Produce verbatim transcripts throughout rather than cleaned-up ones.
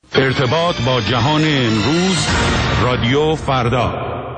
ارتباط با جهان امروز، رادیو فردا.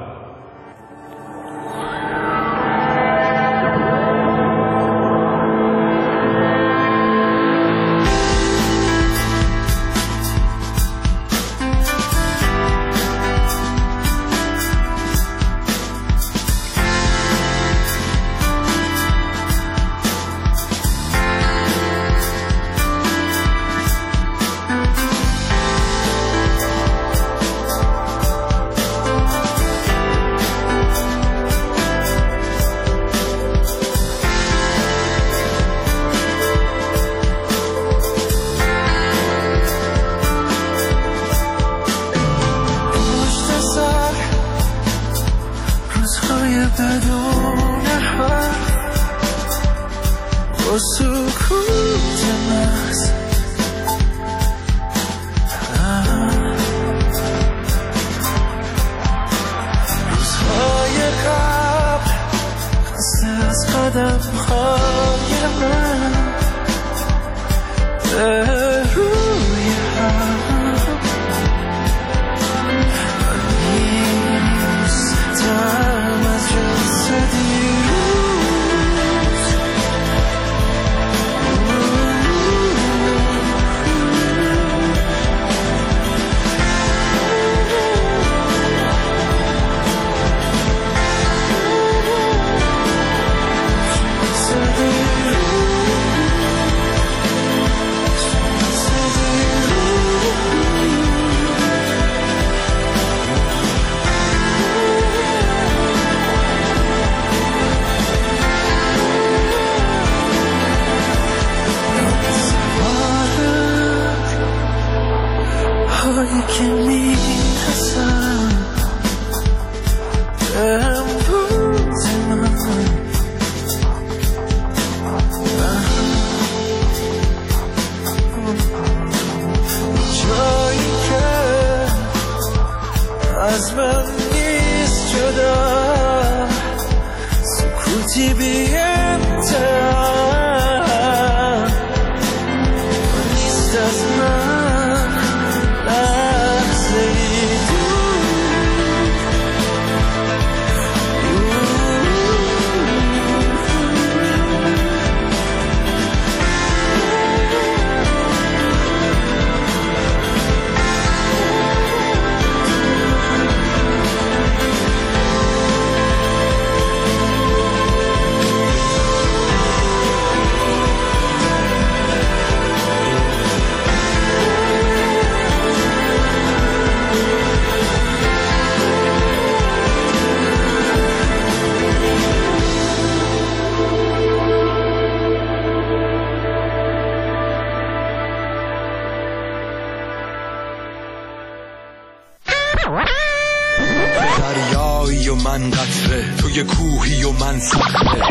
دریایی و من قطره، توی کوهی و من صخره.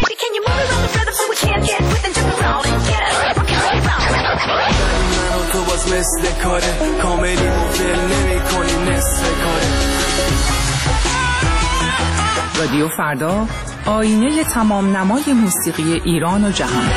من و تو باز مثل کاره، کاملی مفل نمی کنی نصف کاره. رادیو فردا، آینه تمام نمای موسیقی ایران و جهان.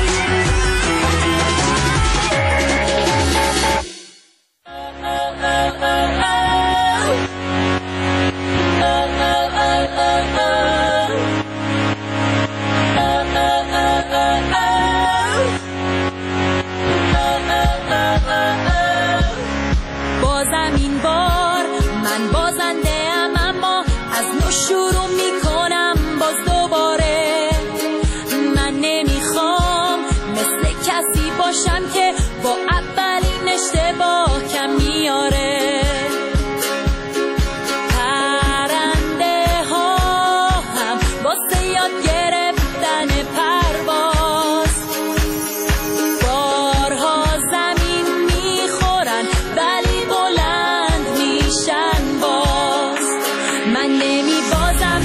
من نمی بازم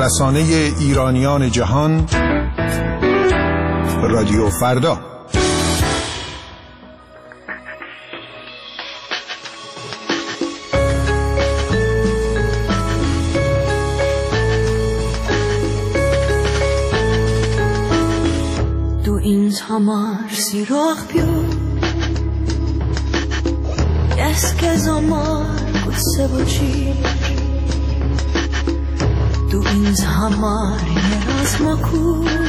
رسانه ایرانیان جهان، رادیو فردا. Du ins hamar sirach pio es que zamar kutse bochi du ins hamar yeras maku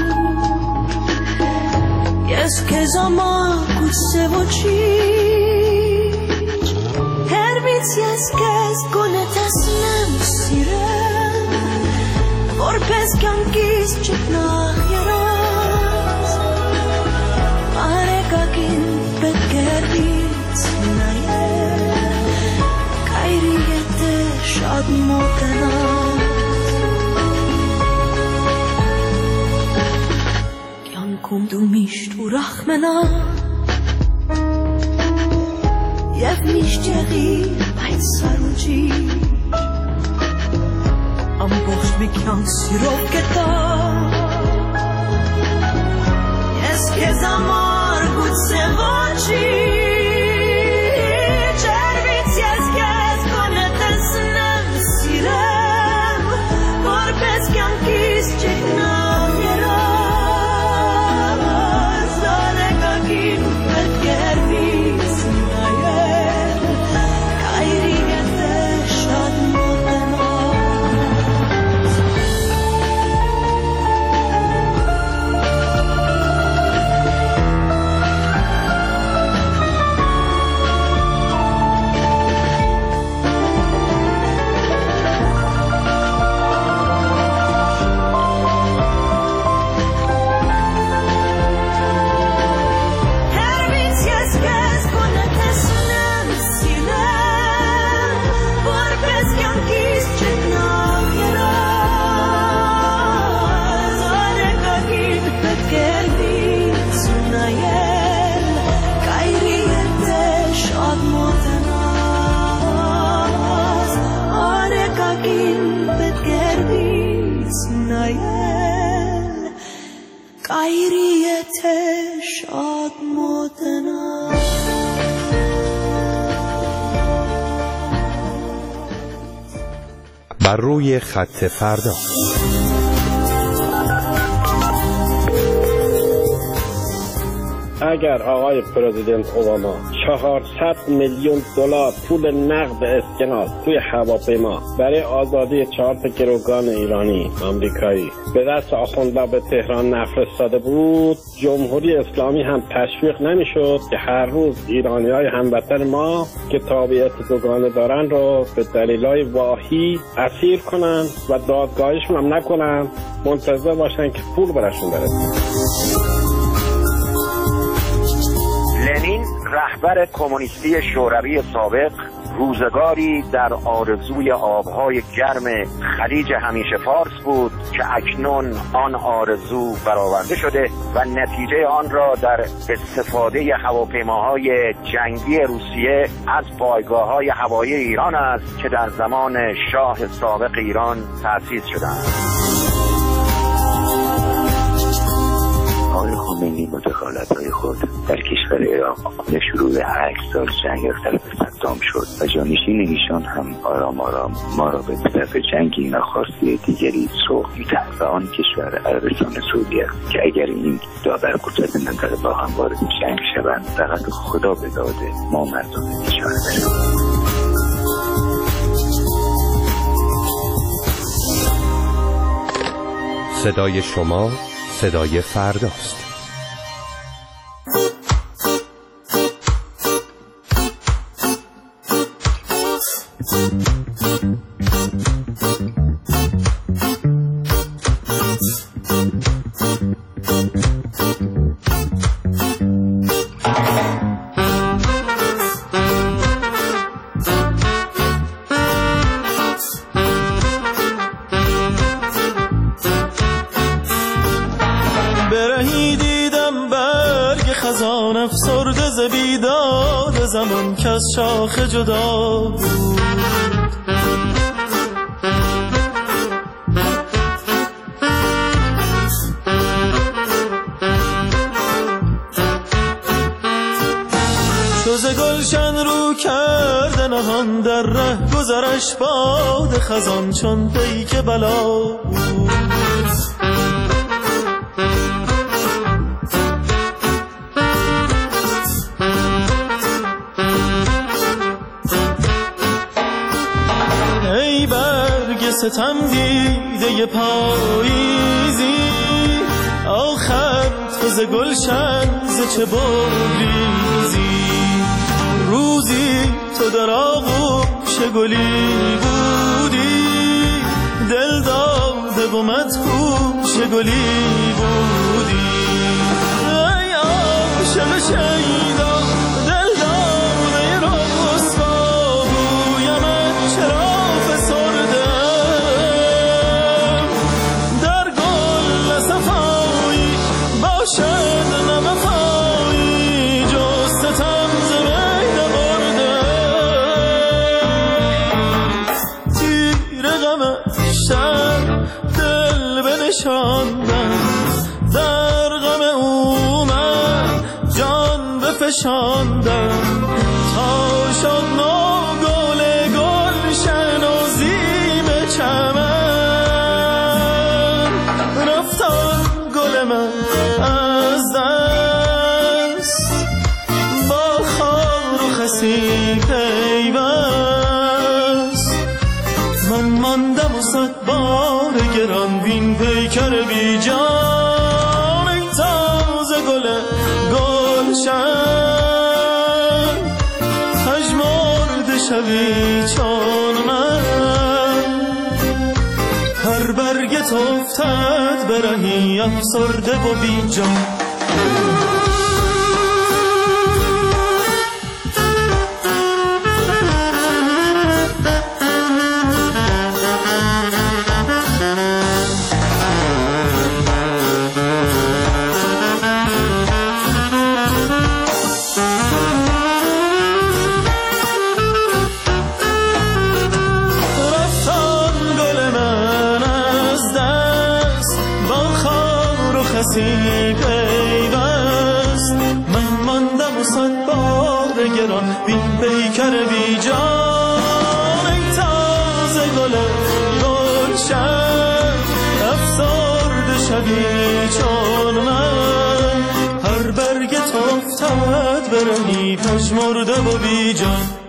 es que zamar kutse bochi her bit yes que gone tasnem sire vor pes kan kis chitnach yera Aregakin betgervit naye kayriyete shad motena Yankum du mishtu rachmena Yev mishteri bait saruji Am bocht mikyan sirov geta Es que zamar gut se voci Cerviți es que es conetes nem sirem Vorbesc că-am chis ce n-am erat Zare gagin pet gerviți nael Kairiyete shad motena بر روی خط فردا. اگر آقای پرزیدنت اوباما چهارصد میلیون دلار پول نقد اسکناس توی هواپیما برای آزادی چهار تا گروگان ایرانی آمریکایی به دست آخوندها به تهران نفرستاده بود، جمهوری اسلامی هم تشویق نمیشد که هر روز ایرانی‌های هموطن ما که تابعیت دوگانه دارن رو به دلایل واهی اسیر کنن و دادگاهشون هم نکنن، منتظر باشن که پول براشون برسه. لنین رهبر کمونیستی شوروی سابق روزگاری در آرزوی آبهای گرم خلیج همیشه فارس بود که اکنون آن آرزو برآورده شده و نتیجه آن را در استفاده هواپیماهای جنگی روسیه از پایگاه‌های هوایی ایران است که در زمان شاه سابق ایران تأسیس شدند. آقای خمینی با دخالت‌های خود در کشور عراق به شروع هشت سال جنگ از طرف صدام شد و جانشین ایشان هم آرام آرام ما را به طرف جنگی ناخواسته دیگری سوق می‌دهد و آن کشور عربستان سعودی است که اگر این دو ابرقدرت منطقه با هم وارد جنگ شوند فقط خدا به داد ما مردم اشاره برد. صدای شما صدای فرداست. افسرده ز بیداد زمان که از شاخ جدا بود نهان در ره گذرش باد خزان چون پیک بلا بود. ای برگ ستم دیده پاییزی آخر تو ز گلشن ز چه بریزی روزی تو در آغوش گلی بودی دل داده و مدهوش گلی بودی ای عاشق شیدا دل داده رسوا بویمت چرا فسرده در گل صفایی باشد نوفایی جز ستم ز بین برده تیر غم شب دل بنشاندم در غم او من جان بفشاندم تا شد نو گل گلشن و زیب چمن رفتم گل من از دست با خار و خسی پیوست من ماندم و صد بار گران بین پیکر بی جان ای تازه گل گلشن پژمرده شوی چون من هر برگت افتد برهی افسرده و بی جان پیوست من ماندم و صد بار گران بین پیکر بی جان ای تازه گل گلشن افسرده شوی چون من هر برگت افتد برهی پژمرده و بی جان